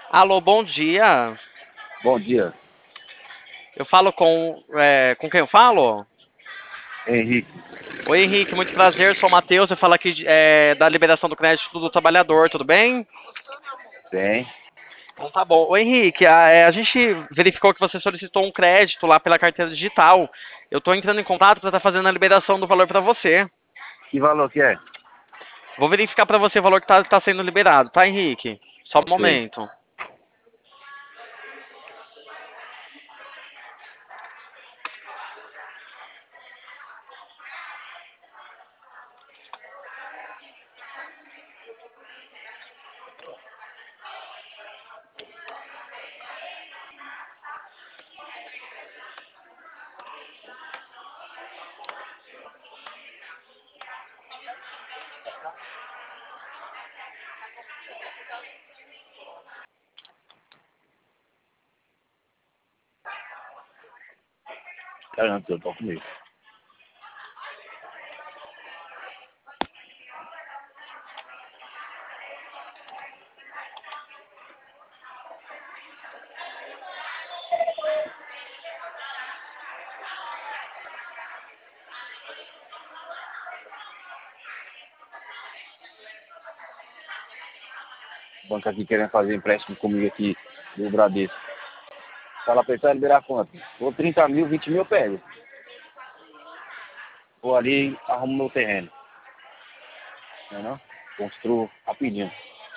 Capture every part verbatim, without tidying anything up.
Alô, bom dia. Bom dia, Eu falo com, é, com quem eu falo? Henrique. Oi, Henrique, muito prazer. Sou o Matheus. Eu falo aqui de- é, da liberação do crédito do trabalhador, tudo bem? Bem, Então tá bom. Oi, Henrique, a, é, a gente verificou que você solicitou um crédito lá pela carteira digital. Eu estou entrando em contato para estar fazendo a liberação do valor para você. que valor que é? Vou verificar para você o valor que está sendo liberado, tá, Henrique? Só um Ok. momento. Caramba, eu tô comigo. O banco aqui querendo fazer empréstimo comigo aqui do Bradesco. Fala pra ele pra liberar quanto? Ou trinta mil, vinte mil eu pego. Vou ali e arrumo meu terreno. Não é não? Construo rapidinho.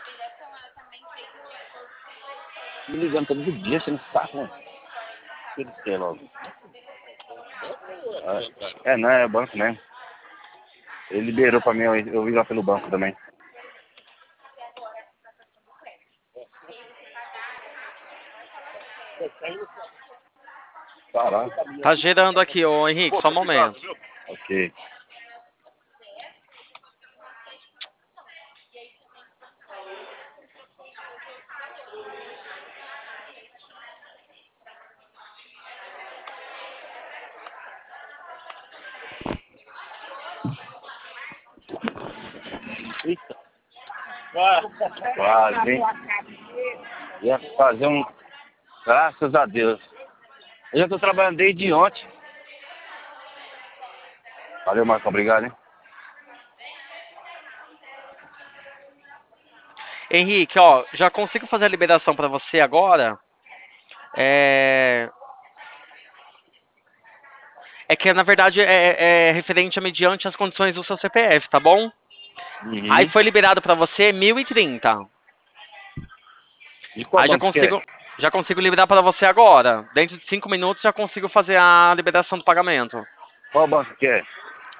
Me ligando todo dia, você não sabe, mano. O que ele quer logo? Ah, É, não, é banco mesmo. Ele liberou pra mim, eu, eu vi lá pelo banco também. Caraca. Tá gerando aqui, ô Henrique, só um momento. Ok. Eita. Quase, hein? Ia fazer um. Graças a Deus. Eu já tô trabalhando desde ontem. Valeu, Marco. Obrigado, hein? Henrique, ó, já consigo fazer a liberação para você agora. É, é que, na verdade, é, é referente a mediante as condições do seu C P F, tá bom? Aí Uhum. foi liberado para você mil e trinta. De qual Aí já banco que é? consigo, já consigo liberar para você agora. Dentro de cinco minutos já consigo fazer a liberação do pagamento. Qual banco que é?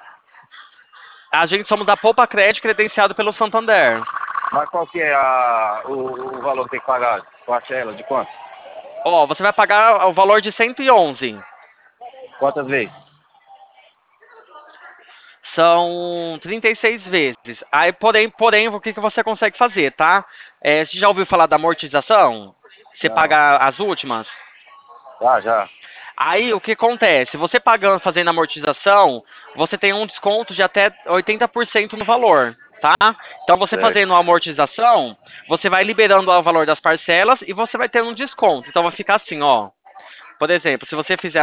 A gente somos da Poupa Crédito, credenciado pelo Santander. Mas qual que é a, o, o valor que tem que pagar? Parcela de quanto? Ó, você vai pagar o valor de cento e onze. Quantas vezes? São trinta e seis vezes. Aí, porém, porém, o que, que você consegue fazer, tá? É, você já ouviu falar da amortização? Você Não. paga as últimas? Ah, já. Aí, o que acontece? Você pagando, fazendo amortização, você tem um desconto de até oitenta por cento no valor, tá? Então, você Certo. fazendo a amortização, você vai liberando o valor das parcelas e você vai ter um desconto. Então, vai ficar assim, ó. Por exemplo, se você fizer